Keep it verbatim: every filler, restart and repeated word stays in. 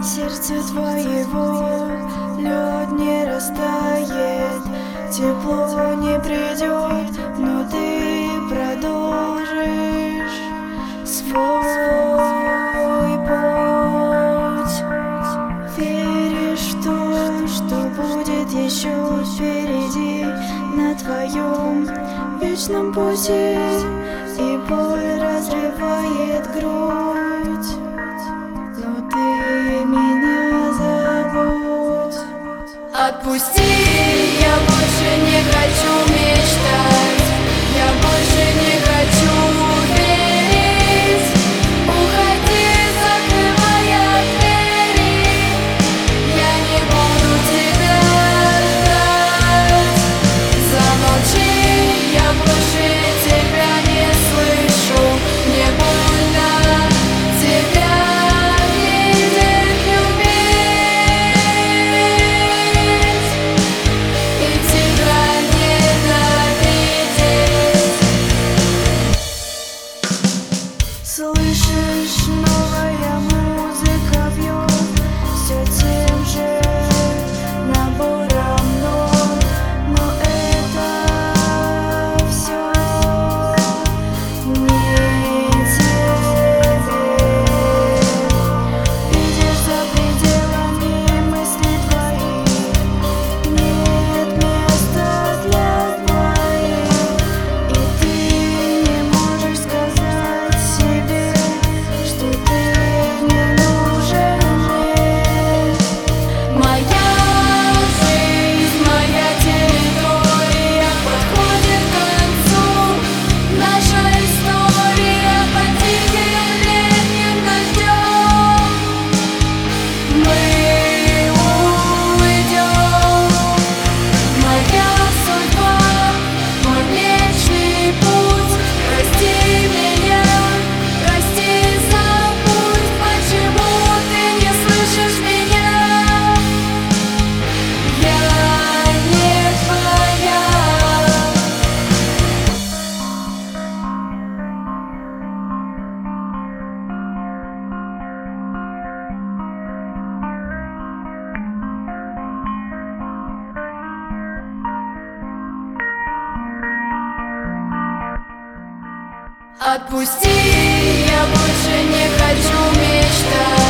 Сердце твоего лед не растает, тепло не придет, но ты продолжишь свой путь. Веришь в то, что будет еще впереди на твоем вечном пути, и боль разрывает грудь. Но ты меня забудь. Отпусти, я больше не хочу мечтать, я больше не хочу верить. Уходи, закрывая двери, я не буду тебя ждать. Замолчи, я больше тебя не слышу, мне больно тебя видеть, любить и тебя ненавидеть. Слышишь, новая музыка бьет все тем же набором нот, но это все не тебе. Видишь, за пределами мыслей твоих нет места для двоих, и ты не можешь сказать себе, что ты не нужен мне. Моя жизнь, моя территория подходит к концу. Наша история под тихим летним дождем. Мы уйдем. Моя судьба, мой вечный путь. Прости меня, прости, забудь. Почему ты не слышишь меня? Я не твоя. Отпусти, я больше не хочу мечтать.